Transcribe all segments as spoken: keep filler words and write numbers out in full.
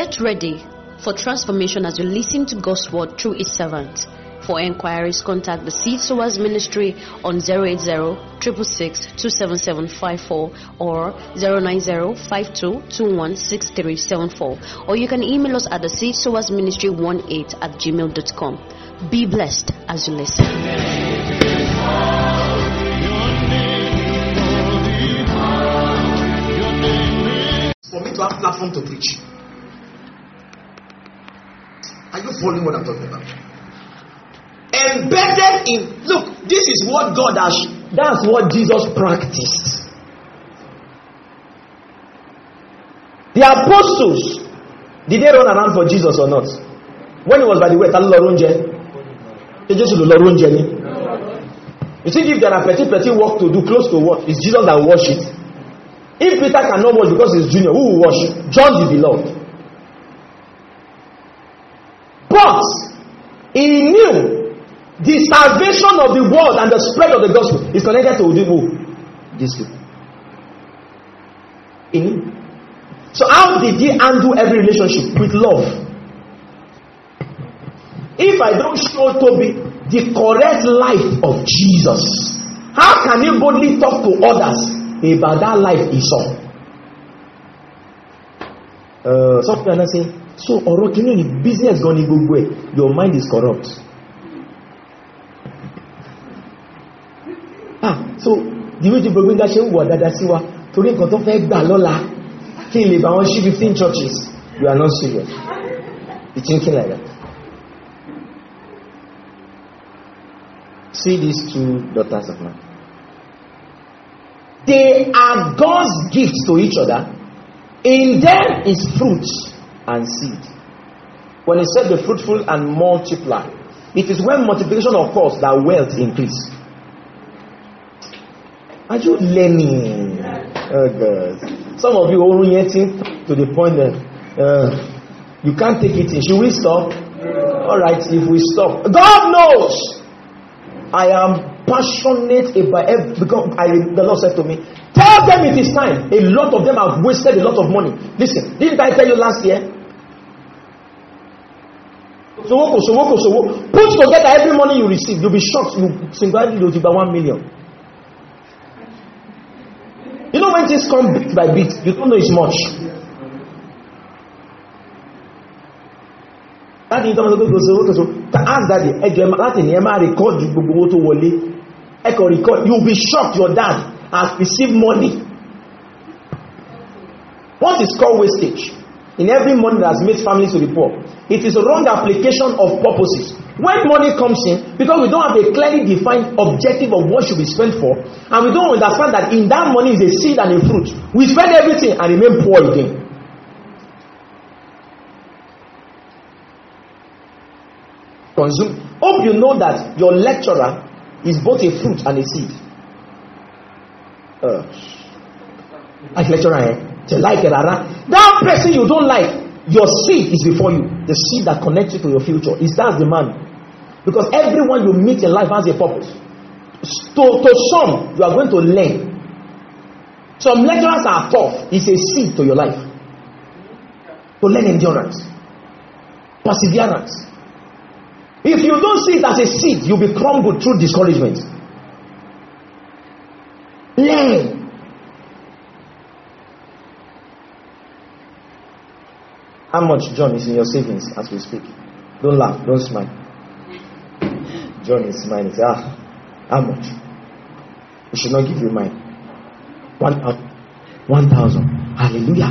Get ready for transformation as you listen to God's word through His servant. For enquiries, contact the Seed Sowers Ministry on zero eight zero, six six six, two seven seven five four or zero nine zero, five two two one, six three seven four. Or you can email us at the Seed Sowers Ministry eighteen at gmail dot com. Be blessed as you listen. For me to have platform to preach. Are you following what I'm talking about? Embedded in, look, this is what God has, that's what Jesus practiced. The apostles, did they run around for Jesus or not? When he was by the way, you see, if there are petty petty work to do close to what, it's Jesus that will wash it. If Peter cannot wash because he's junior, who will wash it? John the beloved. But he knew the salvation of the world and the spread of the gospel is connected to the who? These people. He knew. So how did he handle every relationship? With love. If I don't show Toby the correct life of Jesus, how can he boldly talk to others about that life he saw? Uh, some people are saying, so orokini business gone in good way. Your mind is corrupt. Ah, so the way to bring that shame was that siwa to ring to fake lola kill about fifteen churches. You are not serious. You thinking like that. See these two daughters of man. They are God's gifts to each other. In them is fruit and seed. When he said be fruitful and multiply, it is when multiplication occurs that wealth increase. Are you learning? Oh God. Some of you are orienting to the point that uh, you can't take it in. Should we stop? Alright, if we stop. God knows I am passionate about every, because I, the Lord said to me, tell them it is time. A lot of them have wasted a lot of money. Listen, didn't I tell you last year? So, so, so, so, put together every money you receive, you'll be shocked. You single-handedly will buy one million. You know when things come bit by bit, you don't know it's much. That in terms of to ask daddy, that in Emma record you go to Wally. Echo record, you'll be shocked your dad has received money. What is called wastage? In every money that has made families to the poor, it is a wrong application of purposes. When money comes in, because we don't have a clearly defined objective of what should be spent for, and we don't understand that in that money is a seed and a fruit, we spend everything and remain poor again. Consume. Hope you know that your lecturer is both a fruit and a seed. Uh, like lecturer, eh? To like it, that person you don't like, your seed is before you. The seed that connects you to your future is that's the man. Because everyone you meet in life has a purpose. To, to some, you are going to learn. Some lecturers are tough. It's a seed to your life. To learn endurance, perseverance. If you don't see it as a seed, you'll be crumbled through discouragement. Learn. How much, John, is in your savings as we speak? Don't laugh, don't smile. John is smiling. Ah, how much? We should not give you mine. One, uh, one thousand. Hallelujah.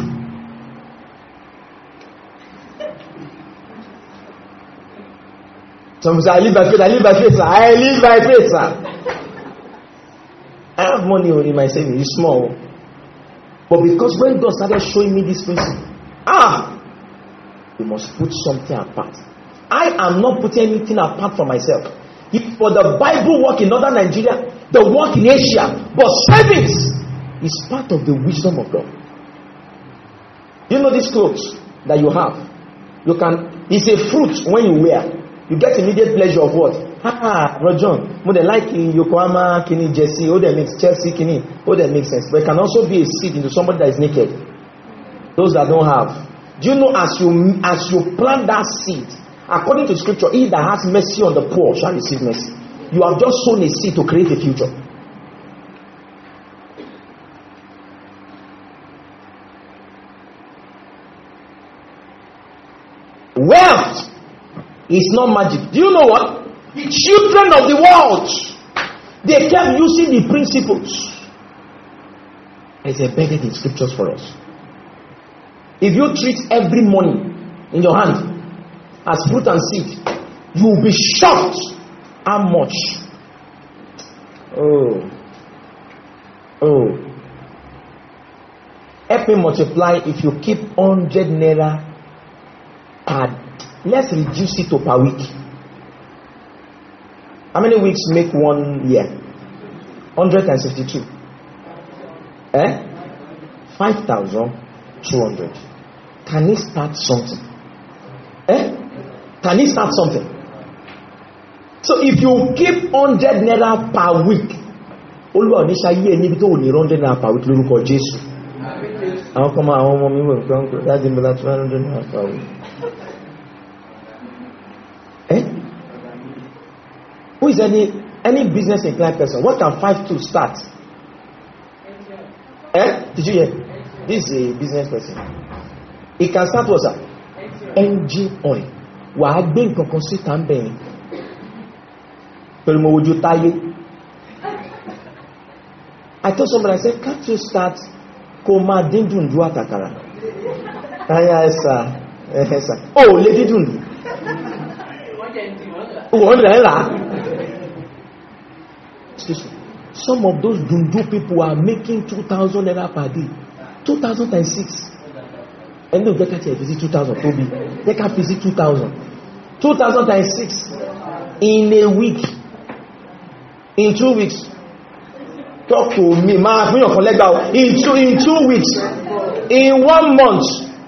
Some say, I live by faith, I live by faith, sir. I live by faith, sir. I have money in my savings, it's small. But because when God started showing me this principle, ah, we must put something apart. I am not putting anything apart for myself. If for the Bible work in northern Nigeria, the work in Asia, but savings is part of the wisdom of God. You know these clothes that you have, you can, it's a fruit when you wear. You get immediate pleasure of what? Ah, Rojohn, more than like Yokohama, Kini, Jesse, oh, that makes Chelsea, Kini, oh, that makes sense. But it can also be a seed into somebody that is naked. Those that don't have. Do you know as you as you plant that seed, according to scripture, he that has mercy on the poor shall receive mercy. You have just sown a seed to create a future. Wealth is not magic. Do you know what? The children of the world, they kept using the principles. It's embedded in scriptures for us. If you treat every money in your hand as fruit and seed, you will be shocked how much. Oh, oh. Help me multiply. If you keep one hundred naira per, let's reduce it to per week. How many weeks make one year? one hundred fifty-two. Eh? five thousand two hundred. Can he start something? Eh? Can he start something? So if you keep one hundred naira per week, Olúwa ní ṣayé ẹni bí tó ní one hundred naira per week lórúkọ Jésù. Àwọn kan máa àwọn ọmọ mi wọ̀ nǹkan kò dájú mi láti one hundred naira per week. Eh? Who is any any business inclined person? What can five two start? Eh? Did you hear? This is a business person. He can start what, sir? Engine oil. Wàá gbé nǹkan kan sí tàǹbẹ̀ yẹn. Pẹ̀lú mo wojú táyé. I told somebody, I said, can't you start kó máa dín dùndú àtàkàrà? Aya ẹ̀sà ẹ̀sà. Oh, lè dín dùndú. Wọ́n rẹ̀ rà. Excuse me. Some of those dundu people are making two thousand naira per day. two thousand times six. And they'll get at you visit two thousand. Toby. They can visit two thousand. two thousand times six. In a week. In two weeks. Talk to me. Ma, bring your colleague out. In two, in two weeks. In one month.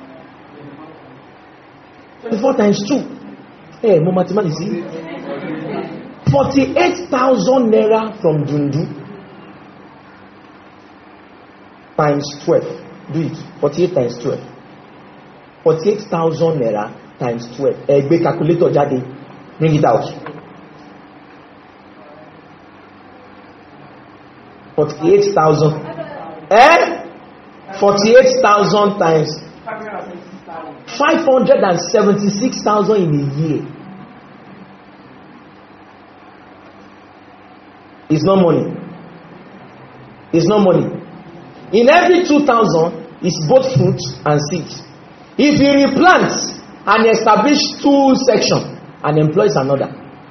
Four times two. Hey, more mathematics. forty-eight thousand naira from Dundu times twelve. Do it. forty-eight times twelve. forty-eight thousand naira times twelve. Egbe calculator jade. Bring it out. forty-eight thousand. Eh? forty-eight thousand times five hundred seventy-six thousand in a year. It's not money. It's not money. In every two thousand, it's both fruit and seed. If he replants and establish two sections and employs another,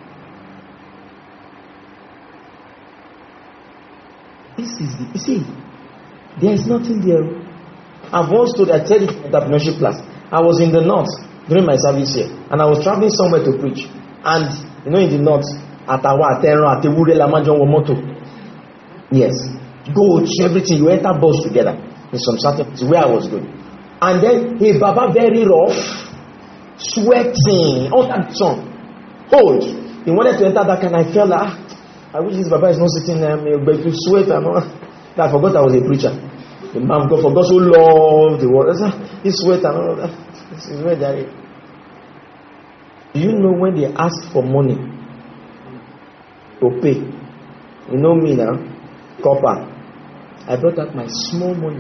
this is the, you see, there is nothing there. I've once told, I tell you in the entrepreneurship class, I was in the north during my service here, and I was traveling somewhere to preach. And you know, in the north, Atawa, Ateran, Atewure, Lamajon, Womoto. Yes. Go, everything. You enter bus together. In some certain place where I was going. And then, hey, Baba, very rough, sweating, all that song. Hold. He wanted to enter that kind. I felt like, ah, I wish this Baba is not sitting there, but to sweat and all. I forgot I was a preacher. The man God, for God so loved the world. He sweat and all that. This is where they are. Do you know when they ask for money to pay? You know me now, copper. I brought out my small money.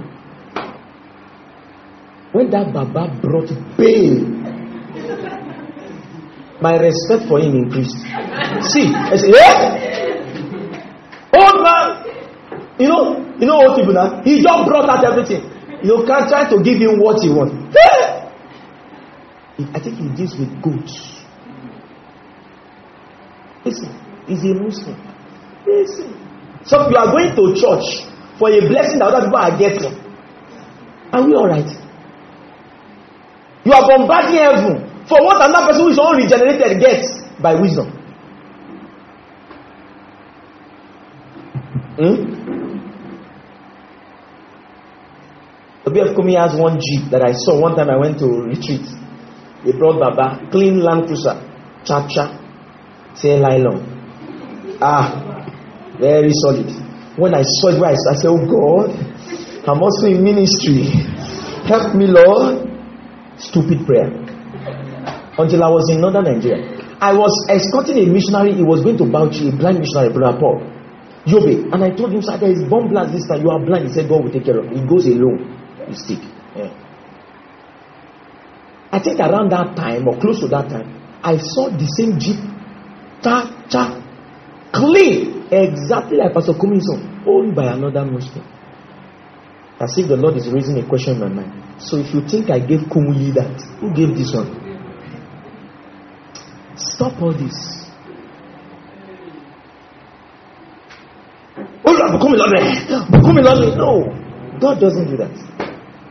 When that Baba brought bail, my respect for him increased. See, I said, yeah, old man. You know, you know what people now? He just brought out everything. You can't try to give him what he wants. I think he deals with goods. Listen, he's a Muslim. Listen. So you are going to church for a blessing that other people are getting. Are we alright? You are bombarding heaven for what another person who is unregenerated gets by wisdom. Hmm? The B F Kumi has one Jeep that I saw one time I went to retreat. They brought Baba, clean Land Cruiser, cha-cha, say nylon. Ah, very solid. When I saw it, I said, oh God, I'm also in ministry. Help me, Lord. Stupid prayer. Until I was in northern Nigeria. I was escorting a missionary. He was going to Bauchi, a blind missionary, Brother Paul Yobe. And I told him, sir, there is bomb blast this time. You are blind. He said, God will take care of it. He goes alone. You stick. Yeah. I think around that time, or close to that time, I saw the same jeep. Cha, cha. Clean. Exactly like Pastor Kumiso. Owned by another Muslim. As if the Lord is raising a question in my mind. So if you think I gave Kumuyi that, who gave this one? Stop all this. No, God doesn't do that.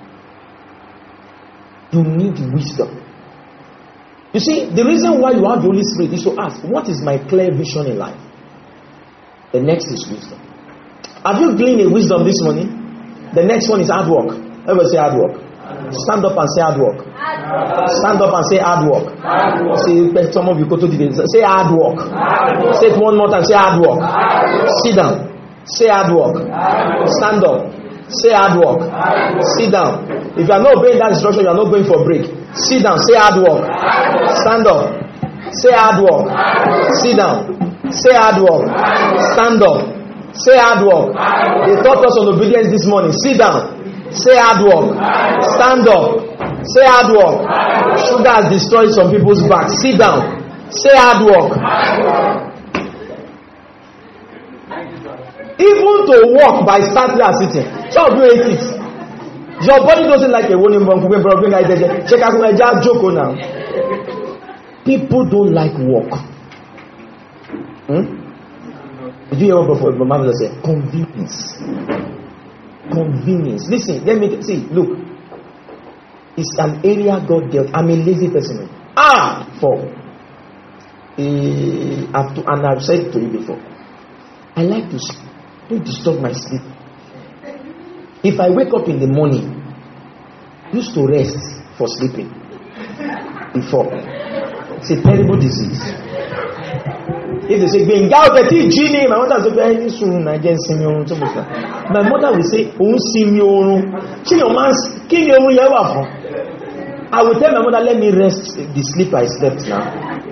You need wisdom. You see, the reason why you have the Holy Spirit is to ask, what is my clear vision in life? The next is wisdom. Have you gleaned a wisdom this morning? The next one is hard work. Everybody say hard work. Stand up and say hard work. Stand up and say hard work. Say, some of you go to the say hard work. Say it one more time. Say hard work. Sit down. Say hard work. Stand up. Say hard work. Sit down. If you are not obeying that instruction, you are not going for a break. Sit down. Say hard work. Stand up. Say hard work. Sit down. Say hard work. Stand up. Say hard work. They taught us on obedience this morning. Sit down. Say hard work. Stand up. Say hard work. Sugar has destroyed some people's back. Sit down. Say hard work. Even to walk by standing and sitting. Some of you hate it. Your body doesn't like a warning bomb. Check out my joke now. People don't like walk. Hmm? Did you hear what my mother said? Convenience. Convenience. Listen, let me see. Look, it's an area God dealt. I'm a lazy person. Ah, for uh, I've to, and I've said to you before. I like to sleep. Don't disturb my sleep. If I wake up in the morning, I used to rest for sleeping. Before, it's a terrible disease. If they say, "Going out the genie," my mother will say, "Soon I get senior." My mother will say, "Oh, senior, senior man, king you ever." I will tell my mother, "Let me rest the sleep I slept now."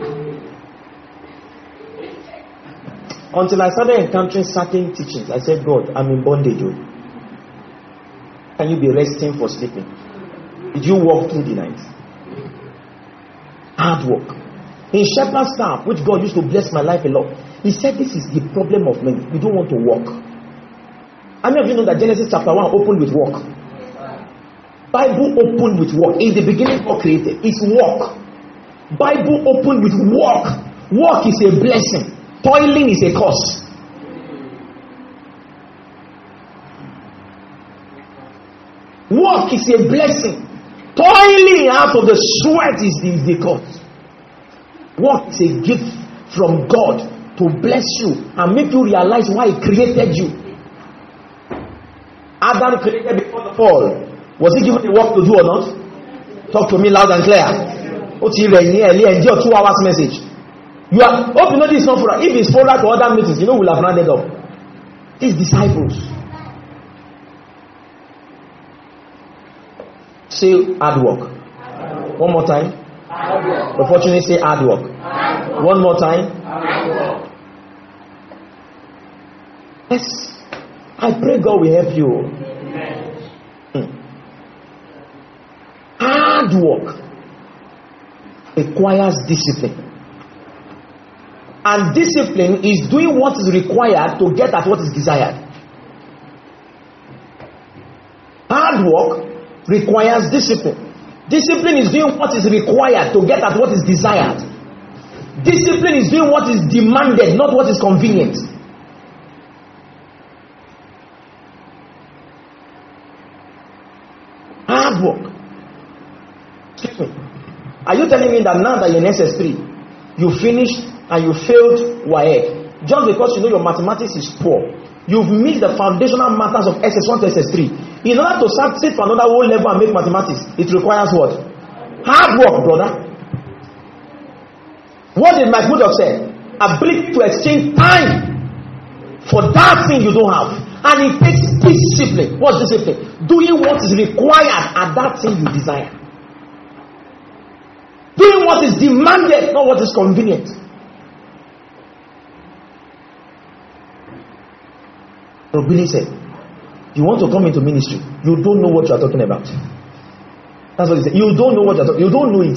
Until I started encountering certain teachings, I said, "God, I'm in bondage. Can you be resting for sleeping? Did you walk through the night?" Hard work. In Shepherd's Staff, which God used to bless my life a lot, he said this is the problem of many. We don't want to walk. How many of you know that Genesis chapter one opened with walk? Bible opened with walk. In the beginning, God created. It's walk. Bible opened with walk. Walk is a blessing. Toiling is a curse. Walk is a blessing. Toiling out of the sweat is the, the curse. Walk is a gift from God to bless you and make you realize why He created you. Adam created before the fall. Was he given the work to do or not? Talk to me loud and clear. Endure two hours message. You are hope you know this is not for if it's for that to other meetings, you know we'll have rounded up. These disciples. Say hard work. One more time. Unfortunately, say hard work. One more time. Yes. I pray God will help you. Hmm. Hard work requires discipline. And discipline is doing what is required to get at what is desired. Hard work requires discipline. Discipline is doing what is required to get at what is desired. Discipline is doing what is demanded, not what is convenient. Hard work. Excuse me. Are you telling me that now that you're in S S three, you finished and you failed W A E C, just because you know your mathematics is poor, you've missed the foundational matters of S S one to S S three. In order to sit for another whole level and make mathematics, it requires what? Hard work, brother. What did Mike Wood have said? Ability to exchange time for that thing you don't have. And it takes discipline. What's discipline? Doing what is required at that thing you desire. what is demanded, not what is convenient. So Billy said, you want to come into ministry, you don't know what you are talking about. That's what he said. You don't know what you are talking, you don't know it.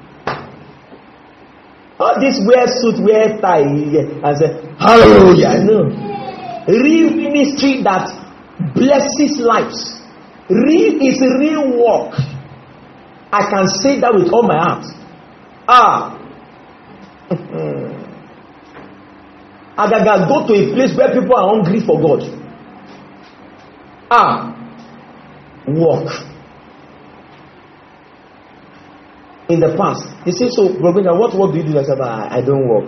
All this wear suit, wear tie, and say, hallelujah. No. Real ministry that blesses lives. Real is real work. I can say that with all my heart. Ah. Agaga, go to a place where people are hungry for God. Ah. Work. In the past, they say, so, Robina, what work do you do? I said, I, I don't work.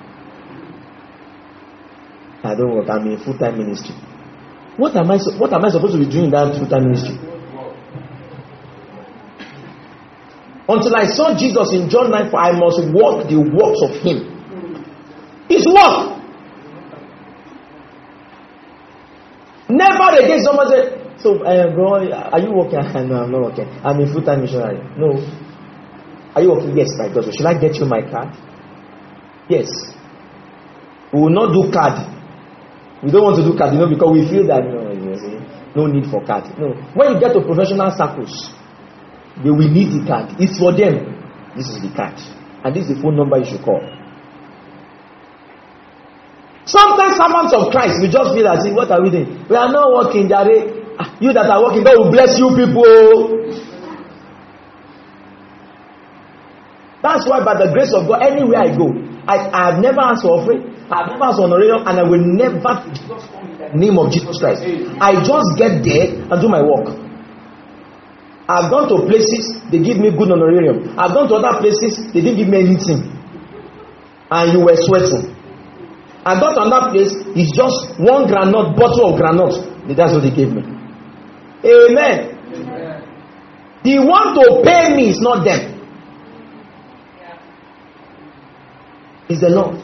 I don't work. I'm in full-time ministry. What am I? What am I supposed to be doing in that full-time ministry? Until I saw Jesus in John nine, for I must walk the works of Him. It's work. Never again someone said, so, uh, bro, are you working? No, I'm not working. I'm a full-time missionary. No. Are you working? Yes, my God. Should I get you my card? Yes. We will not do card. We don't want to do card, you know, because we feel that no, you know, no need for card. No. When you get to professional circles, they will need the card. It's for them. This is the card. And this is the phone number you should call. Sometimes servants of Christ, we just feel that, what are we doing? We are not working, Jare. You that are working, God will bless you people. That's why, by the grace of God, anywhere I go, I, I have never asked for offering, I have never asked for honorarium, and I will never just come in the name of Jesus Christ. I just get there and do my work. I've gone to places, they give me good honorarium. I've gone to other places, they didn't give me anything. And you were sweating. I got to another place, it's just one granite, bottle of granite. That's what they gave me. Amen. Amen. The one to pay me is not them. It's the Lord.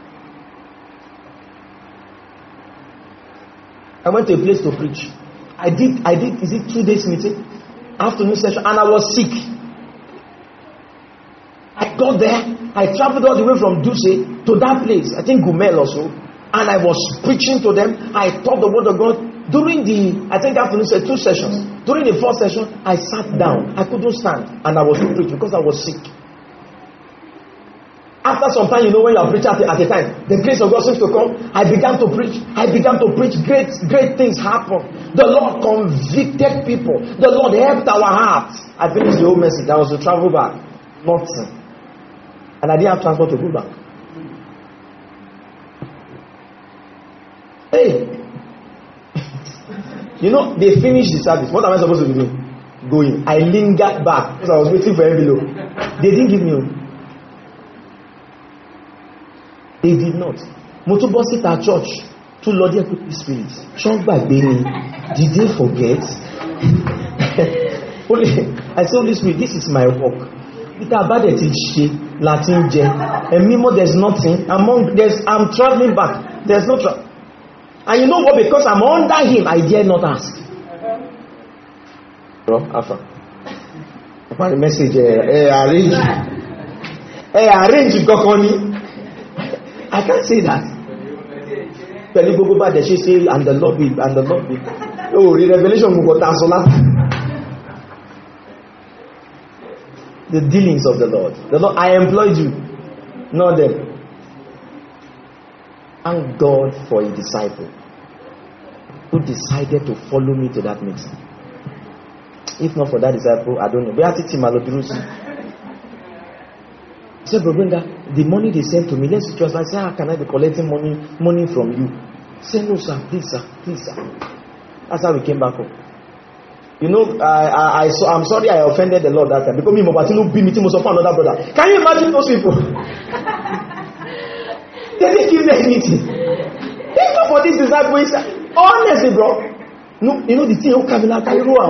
I went to a place to preach. I did, I did, is it two days meeting? Afternoon session, and I was sick. I got there, I traveled all the way from Duse to that place, I think Gumel or so, and I was preaching to them. I taught the word of God. During the, I think afternoon session, two sessions. During the first session, I sat down. I couldn't stand, and I was to preach because I was sick. After some time, you know, when you are preaching at, at a time, the grace of God seems to come. I began to preach. I began to preach. Great, great things happened. The Lord convicted people. The Lord helped our hearts. I finished the whole message. I was to travel back. Nothing. And I didn't have transport to go back. Hey. You know, they finished the service. What am I supposed to be doing? Going. I lingered back because I was waiting for envelope. They didn't give me. They did not. Motobosit at church. Two Lord Holy Spirit. Church by Benny. Did they forget? I said, Holy Spirit, this is my work. Latin J. And Mimo, there's nothing. Among there's I'm traveling back. There's no tra- And you know what? Because I'm under him, I dare not ask. Bro, Alpha. I found the message. Hey, arrange. Hey, arrange Gokoni. I can't say that. She say, and the Lord will, and the Lord will. Oh, the revelation will go the dealings of the Lord. The Lord, I employed you, not them. Thank God for a disciple who decided to follow me to that meeting. If not for that disciple, I don't know. He said, Brother, the money they sent to me, let's just I say, how can I be collecting money money from you? He said, no, sir, please, sir, please, sir. That's how we came back home. You know, I, I, I so I'm sorry I offended the Lord that time because me Mobatino be meeting most of another brother. Can you imagine those people? They didn't give me anything. Think for this disciple. Honestly, bro. No, you know the thing who come in and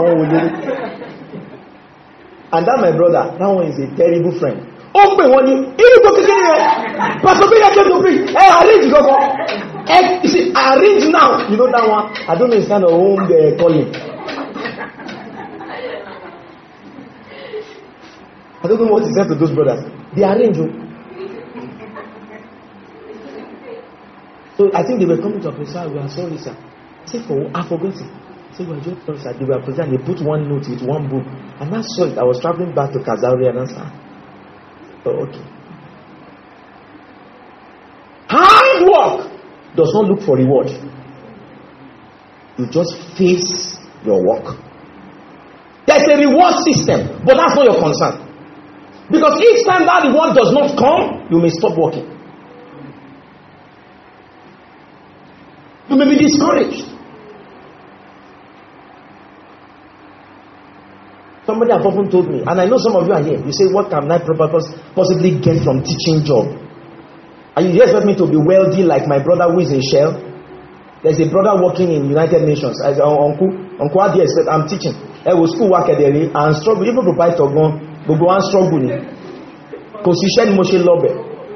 that my brother, that one is a terrible friend. Open one you go to Pastor Peter came to preach. Hey, arrange go go. Hey, you see, I arrange now. You know that one? I don't know it's kind of home they calling. I don't know what he said to those brothers. They arranged. So I think they were coming to a place. We are sorry, sir. I said, for I forgot it. I said, we are just sorry, sir. They were present. They put one note with one book. And I saw it. I was traveling back to Kazauri and I said, oh, okay. Hard work does not look for reward. You just face your work. There's a reward system, but that's not your concern. Because each time that reward does not come, you may stop working. You may be discouraged. Somebody have often told me, and I know some of you are here, you say, what can I possibly get from teaching job? And you expect me to be wealthy like my brother who is in Shell? There's a brother working in United Nations. As uncle, uncle Adi said, I'm teaching. I will school work at the and struggle. Even provide to go, but go and struggle. Position motion lobby.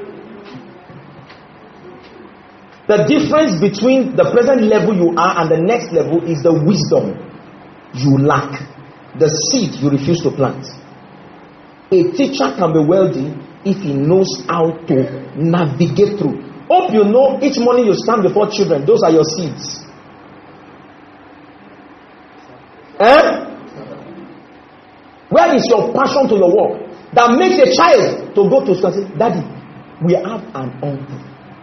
The difference between the present level you are and the next level is the wisdom you lack. The seed you refuse to plant. A teacher can be wealthy if he knows how to navigate through. Hope you know each morning you stand before children, those are your seeds. Eh? Where is your passion to your work that makes a child to go to school and say, Daddy, we have an uncle.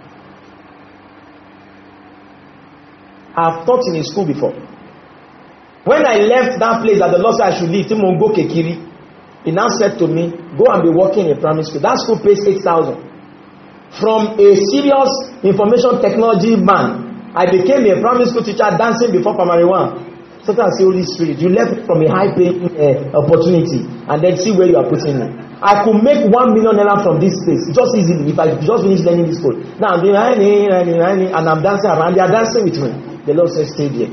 I've taught in a school before. When I left that place that the Lord said I should leave, Timongo Kekiri, he now said to me, go and be working in a primary school. That school pays eight thousand. From a serious information technology man, I became a primary school teacher dancing before primary one. Sometimes I say, Holy Spirit, you left from a high paying uh, opportunity and then see where you are putting me. I could make one million naira from this place just easily if I just finish learning this school. Now I'm doing and I'm dancing around. They are dancing with me. The Lord says, stay there.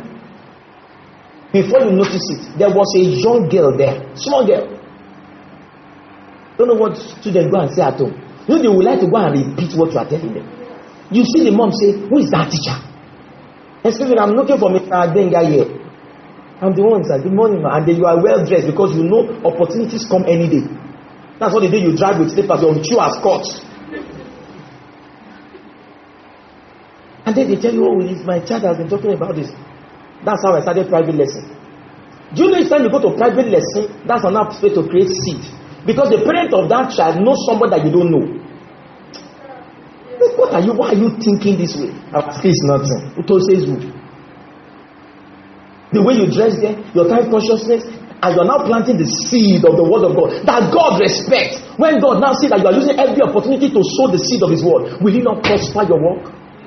Before you notice it, there was a young girl there, small girl. Don't know what students go and say at home. You know, they would like to go and repeat what you are telling them. You see the mom say, who is that teacher? Excuse me, I'm looking for Mister Adenga here. I'm the one, sir. Good morning, and then you are well dressed because you know opportunities come any day. That's what the day you drive with slippers, your shoe has caught. And then they tell you, oh, my child has been talking about this. That's how I started private lesson. Do you know each time you go to private lesson, that's enough space to create seed. Because the parent of that child knows somebody that you don't know. What are you? Why are you thinking this way? It's nothing. It says you. The way you dress there, your time consciousness, and you are now planting the seed of the word of God that God respects. When God now sees that you are using every opportunity to sow the seed of His word, will He not prosper your work?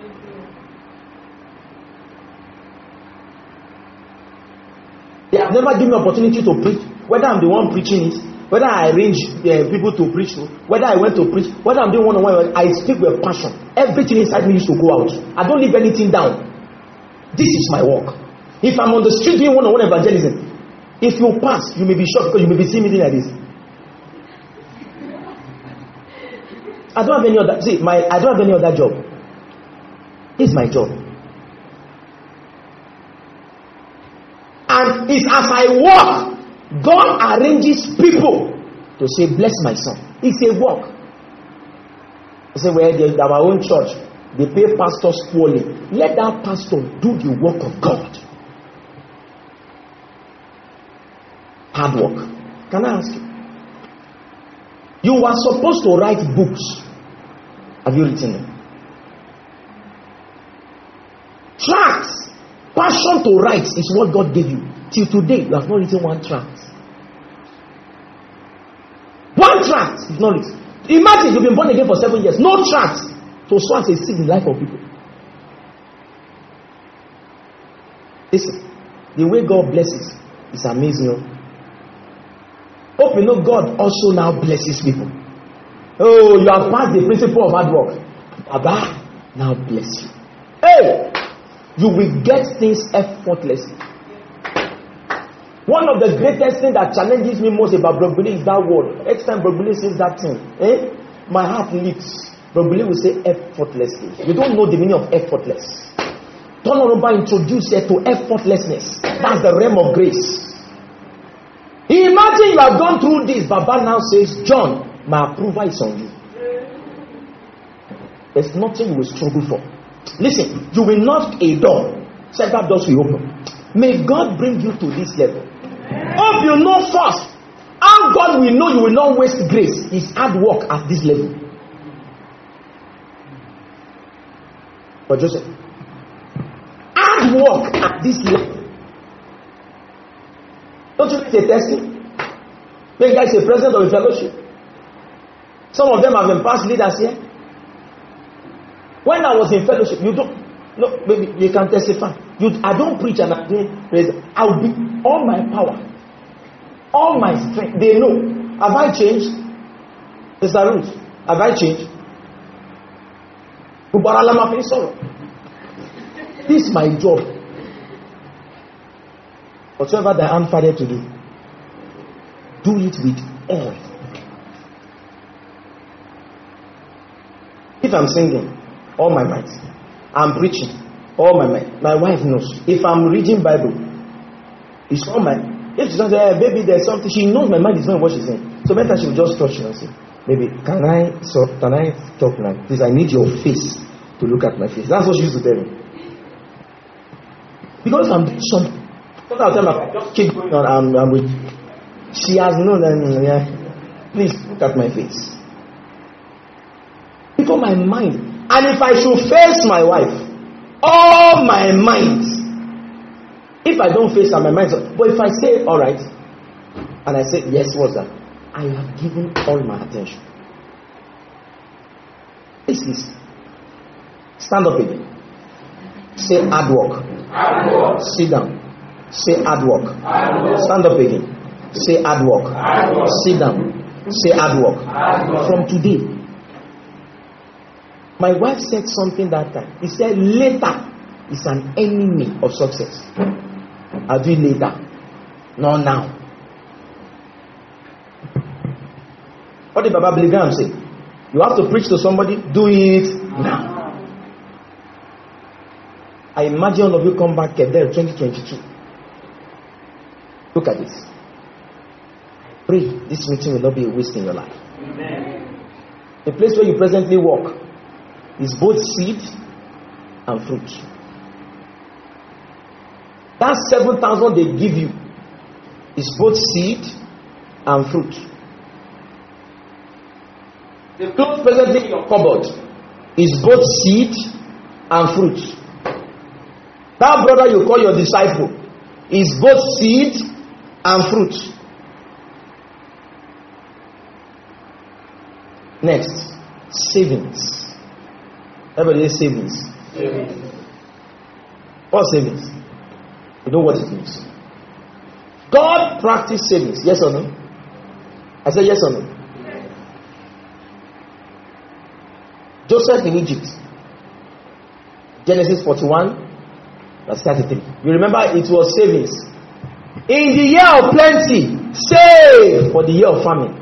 They have never given me opportunity to preach, whether I'm the one preaching it, whether I arrange uh, people to preach to, whether I went to preach, whether I'm doing one-on-one, I speak with passion. Everything inside me used to go out. I don't leave anything down. This is my work. If I'm on the street doing one-on-one evangelism, if you pass, you may be shocked because you may be seeing me like this. I don't have any other. See, my I don't have any other job. This is my job. And it's as I walk, God arranges people to say, bless my son. It's a work. He said, well, in our own church, they pay pastors poorly. Let that pastor do the work of God. Hard work. Can I ask you? You are supposed to write books. Have you written them? Tracts. Passion to write is what God gave you. Till today, you have not written one tract. One tract is not written. Imagine you've been born again for seven years. No tract. So so as a seed in the life of people. Listen, the way God blesses is amazing. Hope you know God also now blesses people. Oh, you have passed the principle of hard work. Baba now bless you. Hey! You will get things effortlessly. One of the greatest things that challenges me most about Brogbili is that word. Each time Brogbili says that thing, eh, my heart leaps. Brogbili will say effortlessly. You don't know the meaning of effortless. Turn over, introduce it to effortlessness. That's the realm of grace. Imagine you have gone through this, Baba now says, John, my approval is on you. There's nothing you will struggle for. Listen, you will knock a door, several doors will open. May God bring you to this level. Hope you know first how God will know you will not waste grace. Is hard work at this level. But Joseph, hard work at this level. Don't you think it's a testing? When you guys a president of a fellowship, some of them have been past leaders here. When I was in fellowship, you don't, no, maybe you can testify. You, I don't preach and I don't praise. I'll be all my power, all my strength. They know. Have I changed? Mister Ruth, have I changed? This is my job. Whatever that I'm fathered to do, do it with all. If I'm singing, all my might. I'm preaching, all my might. My wife knows. If I'm reading Bible, it's all my. If she says, hey, baby, there's something, she knows my mind is not what she's saying. So better she will just touch you and say, baby, can I so can I talk now? Please, I need your face to look at my face. That's what she used to tell me. Because I'm doing something. Sometimes I'll tell her, just keep going on. I'm, I'm with. She has known that. Yeah, please look at my face. Because my mind. And if I should face my wife, all my mind. If I don't face her, my mind. But if I say, all right, and I say, yes, what's that? I have given all my attention. Please, please. Stand up again. Say hard work. Hard work. Sit down. Say hard work. Hard work. Stand up again. Say hard work. Hard work. Sit down. Say hard work. Hard work. From today. My wife said something that time. He said later is an enemy of success. I'll do it later. Not now. What did Baba Billy Graham say? You have to preach to somebody, do it now. I imagine all of you come back there twenty twenty-two. Look at this. Pray this meeting will not be a waste in your life. Amen. The place where you presently walk is both seed and fruit. That seven thousand they give you is both seed and fruit. The clothes presently in your cupboard is both seed and fruit. That brother you call your disciple is both seed and fruit. Next, savings. Everybody say savings. Savings. What savings? You know what it means. God practiced savings. Yes or no? I said yes or no? Yes. Joseph in Egypt. Genesis forty-one, verse thirty-three. You remember it was savings. In the year of plenty, save for the year of famine.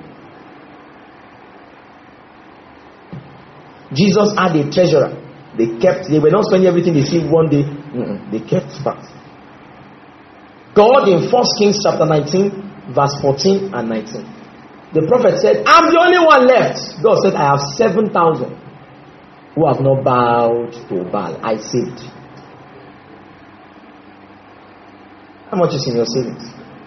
Jesus had a treasurer. They kept, they were not spending everything they see one day. Mm-mm, they kept back. God in First Kings chapter nineteen, verse fourteen and nineteen. The prophet said, I'm the only one left. God said, I have seven thousand who have not bowed to Baal. I saved. How much is in your savings?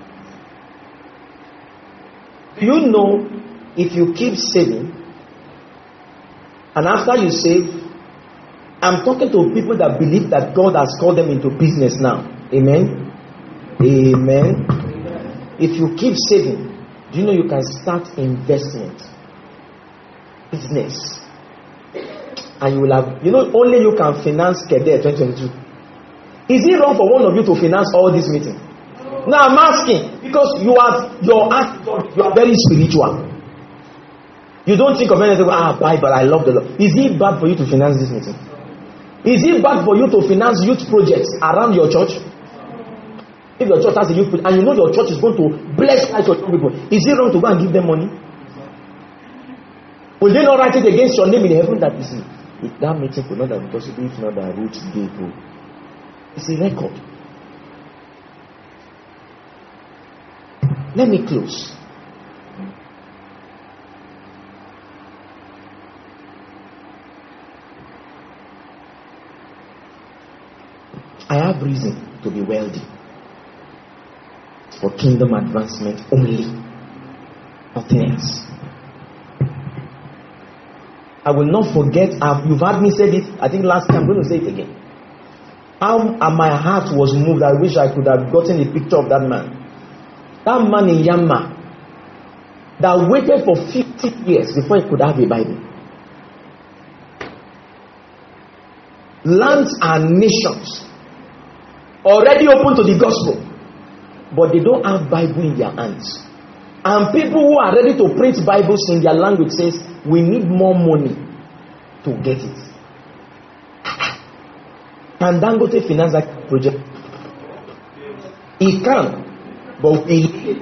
Do you know if you keep saving and after you save, I'm talking to people that believe that God has called them into business now. Amen? Amen. If you keep saving, do you know you can start investment? Business. And you will have, you know, only you can finance Kedar twenty twenty-two. Is it wrong for one of you to finance all this meeting? Now I'm asking, because you are, your act, you are very spiritual. You don't think of anything, ah, Bible, I love the Lord. Is it bad for you to finance this meeting? Is it bad for you to finance youth projects around your church? If your church has a youth project, and you know your church is going to bless your young people, is it wrong to go and give them money? Will they not write it against your name in heaven that you see? If that meeting could not have been possible, if not that Ruth gave you. It's a record. Let me close. I have reason to be wealthy. For kingdom advancement only. Nothing else. I will not forget, I've, you've heard me say it, I think last time, I'm going to say it again. How my heart was moved. I wish I could have gotten a picture of that man. That man in Yamma that waited for fifty years before he could have a Bible. Lands and nations already open to the gospel, but they don't have Bible in their hands. And people who are ready to print Bibles in their language says, we need more money to get it. Can Dangote finance that project? He can, but he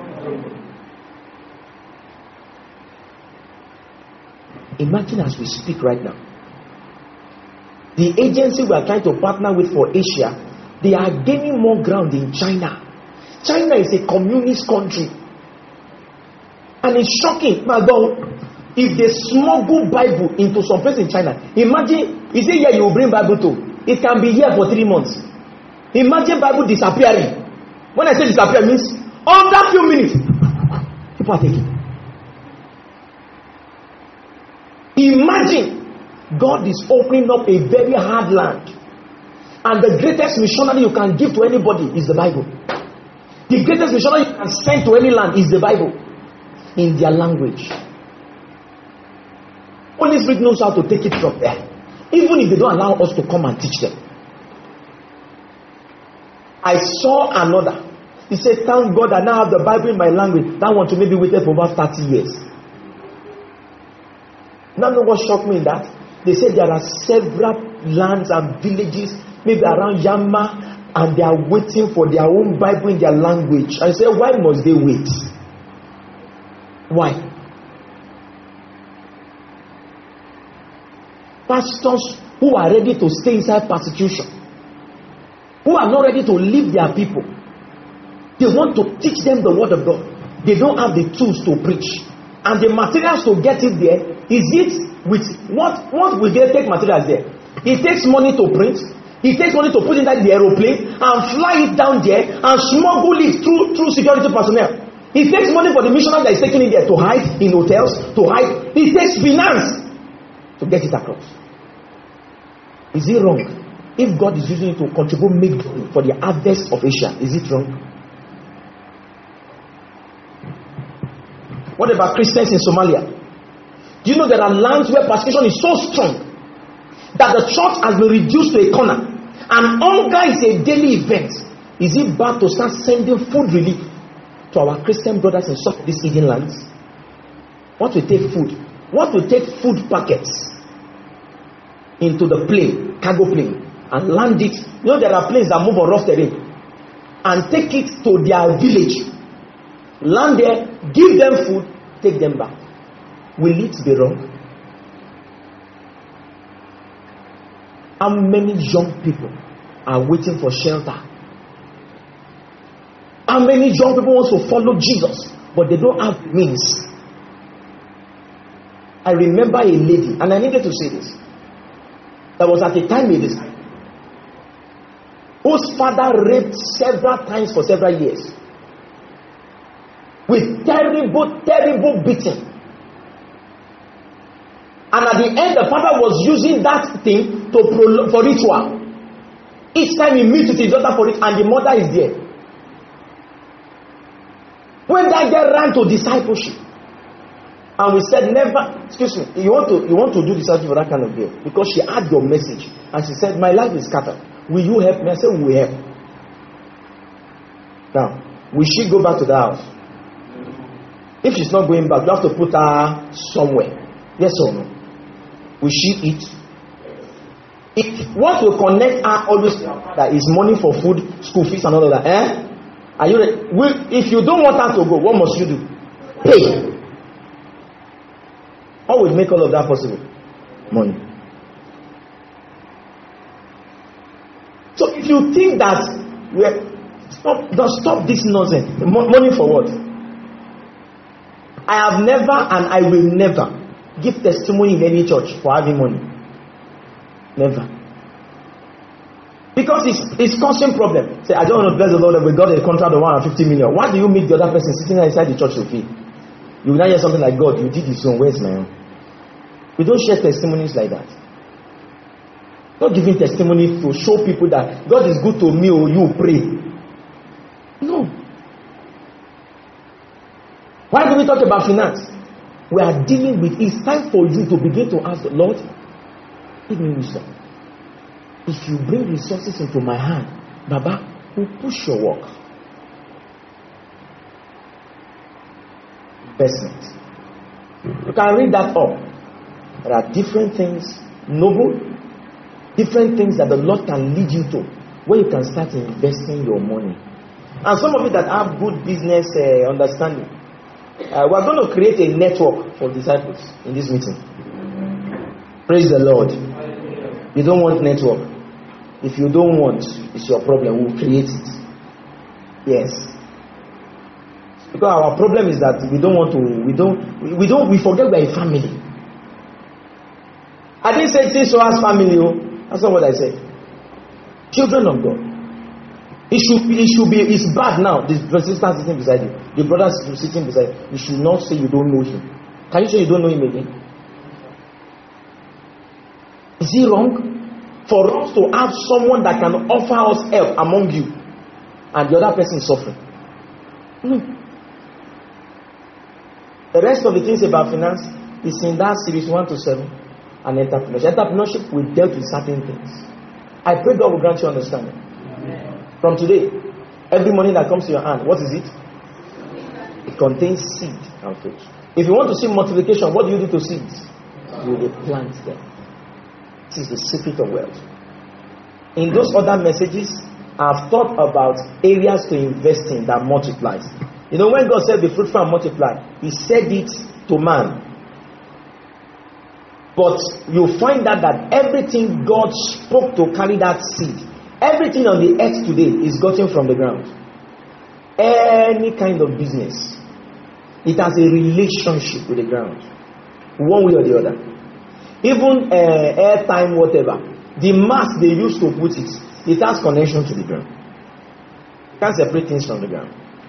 imagine as we speak right now, the agency we are trying to partner with for Asia, they are gaining more ground in China. China is a communist country, and it's shocking. My God, if they smuggle Bible into some place in China, imagine, is it here you will bring Bible to? It can be here for three months. Imagine Bible disappearing. When I say disappear, means under few minutes, people are taking. Imagine God is opening up a very hard land, and the greatest missionary you can give to anybody is the Bible. The greatest missionary you can send to any land is the Bible in their language. Holy Spirit knows how to take it from there, even if they don't allow us to come and teach them. I saw another. He said, thank God I now have the Bible in my language. That one to maybe waited for about thirty years. Now know what shocked me in that? They said there are several lands and villages, maybe around Yamma, and they are waiting for their own Bible in their language. I said, why must they wait? Why? Pastors who are ready to stay inside persecution, who are not ready to leave their people, they want to teach them the word of God. They don't have the tools to preach, and the materials to get it there. Is it with what? What will they take materials there? It takes money to print. It takes money to put inside the aeroplane and fly it down there and smuggle it through through security personnel. It takes money for the missionary that is taking it there to hide in hotels, to hide. It takes finance to get it across. Is it wrong? If God is using it to contribute make for the harvest of Asia, is it wrong? What about Christians in Somalia? Do you know there are lands where persecution is so strong that the church has been reduced to a corner, and hunger is a daily event? Is it bad to start sending food relief to our Christian brothers in some of these hidden lands? What will take food? What will take food packets into the plane, cargo plane, and land it? You know there are planes that move on rough terrain, and take it to their village, land there, give them food, take them back. Will it be wrong? How many young people are waiting for shelter? How many young people want to follow Jesus, but they don't have means? I remember a lady, and I needed to say this. There was at a time in this whose father raped several times for several years, with terrible, terrible beating. And at the end, the father was using that thing to pro- for ritual. Each time he meets with his daughter for it, and the mother is there. When that girl ran to discipleship, and we said, never, excuse me, you want to you want to do discipleship for that kind of girl, because she had your message, and she said, my life is scattered. Will you help me? I said, we will help. Now, will she go back to the house? If she's not going back, you have to put her somewhere. Yes or no? Will she eat? If what will connect her always that is money for food, school fees, and all of that, eh? Are you ready? Will, if you don't want her to go, what must you do? Pay. How will make all of that possible? Money. So if you think that we're stop, don't stop this nonsense. Money for what? I have never and I will never give testimony in any church for having money. Never. Because it's, it's constant problem. Say, I don't want to bless the Lord that we got a contract of one hundred fifty million. Why do you meet the other person sitting inside the church to feel? You will not hear something like, God, you did this one. Where's my own? We don't share testimonies like that. Not giving testimony to show people that God is good to me or you pray. No. Why do we talk about finance? We are dealing with, it's time for you to begin to ask the Lord, give me wisdom. If you bring resources into my hand, Baba, will push your work. Investment. You can read that up. There are different things, noble, different things that the Lord can lead you to, where you can start investing your money. And some of you that have good business uh, understanding, uh, we're going to create a network for disciples in this meeting. Praise the Lord. You don't want network. If you don't want, it's your problem. We'll create it. Yes. Because our problem is that we don't want to, we don't, we don't, we forget we're a family. I didn't say this so as family. That's not what I said. Children of God. It should be, it should be, it's bad now. The sister sitting beside you, the brother sitting beside you. You should not say you don't know him. Can you say you don't know him again? Is it wrong for us to have someone that can offer us help among you and the other person is suffering? No. The rest of the things about finance is in that series one to seven and entrepreneurship. Entrepreneurship will deal with certain things. I pray God will grant you understanding. Amen. From today, every money that comes to your hand, what is it? It contains seed and fruit. If you want to see multiplication, what do you do to seeds? You will plant them. This is the secret of wealth. In those other messages, I've thought about areas to invest in that multiplies. You know, when God said be fruitful and multiply, He said it to man. But you find out that everything God spoke to carry that seed, everything on the earth today is gotten from the ground. Any kind of business, it has a relationship with the ground, one way or the other. Even uh, airtime, whatever, the mass they use to put it, it has connection to the ground. You can't separate things from the ground.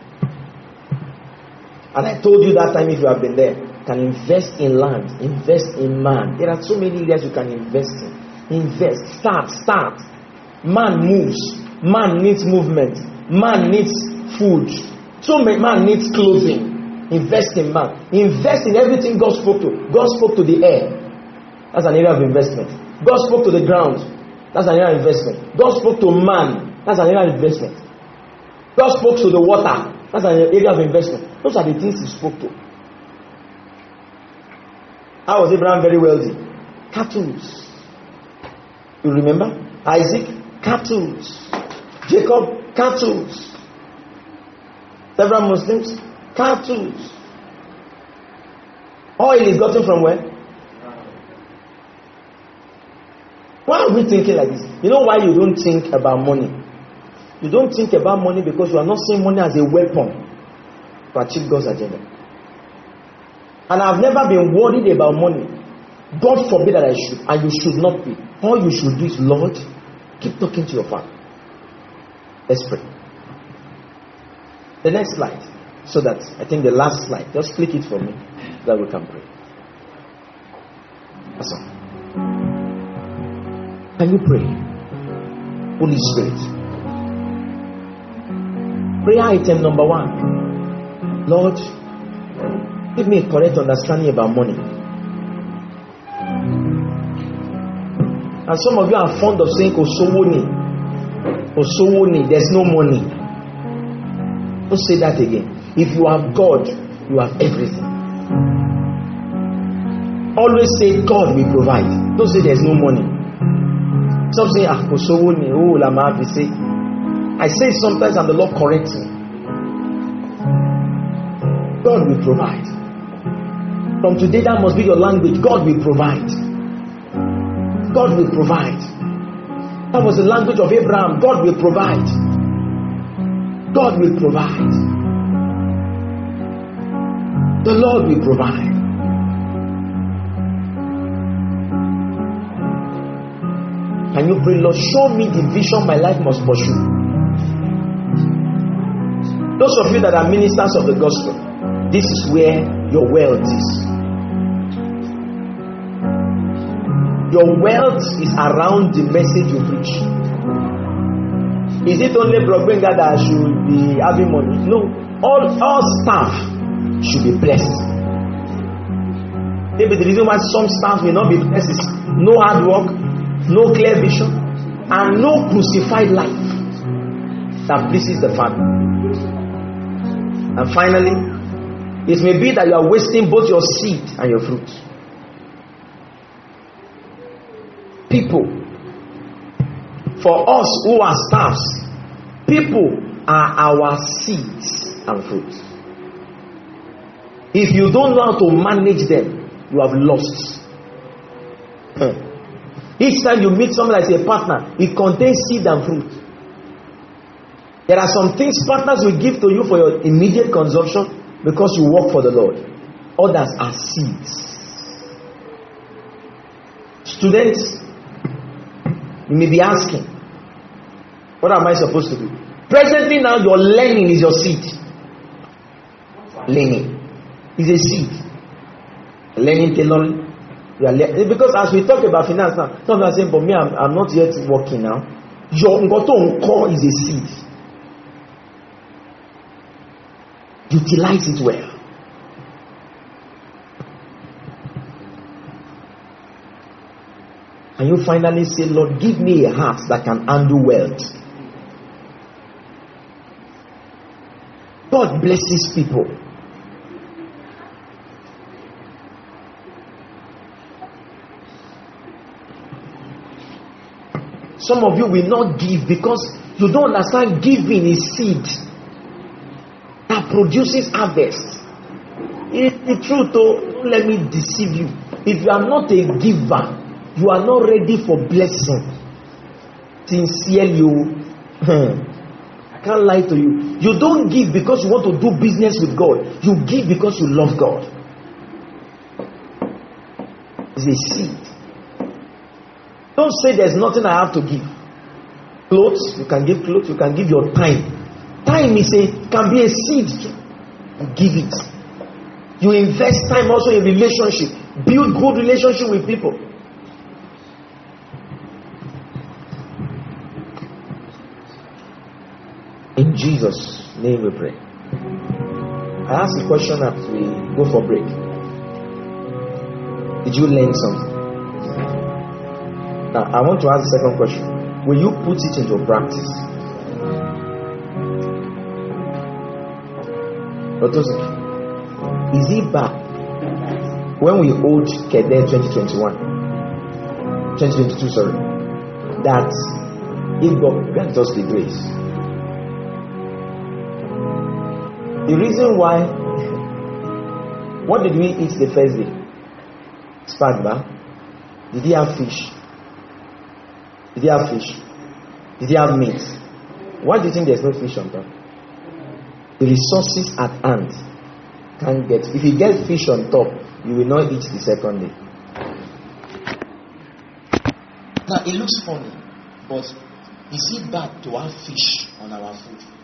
And I told you that time, if you have been there, can invest in land, invest in man. There are so many areas you can invest in. Invest, start, start. Man moves. Man needs movement. Man needs food. So man needs clothing. Invest in man. Invest in everything God spoke to. God spoke to the air. That's an area of investment. God spoke to the ground. That's an area of investment. God spoke to man. That's an area of investment. God spoke to the water. That's an area of investment. Those are the things He spoke to. How was Abraham very wealthy? Cattle. You remember? Isaac? Cattle. Jacob? Cattle. Several Muslims? Cattle. Oil is gotten from where? Why are we thinking like this? You know why you don't think about money? You don't think about money because you are not seeing money as a weapon to achieve God's agenda. And I've never been worried about money. God forbid that I should, and you should not be. All you should do is, Lord, keep talking to your Father. Let's pray. The next slide, so that I think the last slide, just click it for me, so that we can pray. That's all. Can you pray? Holy Spirit. Prayer item number one. Lord, give me a correct understanding about money. And some of you are fond of saying Osowoni. Osowoni, there's no money. Don't say that again. If you have God, you have everything. Always say God will provide. Don't say there's no money. Some say, ah, Osowoni, oh, Lama, say. I say it sometimes and the Lord corrects me. God will provide. From today, that must be your language. God will provide. God will provide. That was the language of Abraham. God will provide. God will provide. The Lord will provide. Can you pray, Lord, show me the vision my life must pursue? Those of you that are ministers of the gospel, this is where your wealth is. Your wealth is around the message you preach. Is it only Brogbenga that should be having money? No. All, all staff should be blessed. Maybe the reason why some staff may not be blessed is no hard work, no clear vision, and no crucified life that pleases the Father. And finally, it may be that you are wasting both your seed and your fruit. People, for us who are staffs, people are our seeds and fruit. If you don't know how to manage them, you have lost. Each time you meet someone as a partner, it contains seed and fruit. There are some things partners will give to you for your immediate consumption because you work for the Lord. Others are seeds. Students, you may be asking, what am I supposed to do? Presently now, your learning is your seed. Learning is a seed. Learning tailoring. You are le- because as we talk about finance now, some are saying, but me, I'm, I'm not yet working now. Your ngoto nko is a seed. Utilize it well. And you finally say, Lord, give me a heart that can handle wealth. God blesses people. Some of you will not give because you don't understand giving is seed that produces harvest. It's the truth, though. Don't let me deceive you. If you are not a giver, you are not ready for blessing. Sincerely, I can't lie to you. You don't give because you want to do business with God. You give because you love God. It's a seed. Don't say there's nothing I have to give. Clothes, you can give clothes, you can give your time. Time is a can be a seed. You give it. You invest time also in relationship. Build good relationship with people. In Jesus' name we pray. I ask a question as we go for break. Did you learn something? Now, I want to ask the second question. Will you put it into practice? Is it bad when we hold Kede twenty twenty-one, twenty twenty-two, sorry, that if God grant us the grace? The reason why, what did we eat the first day? Spagba. Did he have fish? Did he have fish? Did he have meat? Why do you think there's no fish on top? The resources at hand can't get. If you get fish on top, you will not eat the second day. Now it looks funny, but is it bad to have fish on our food?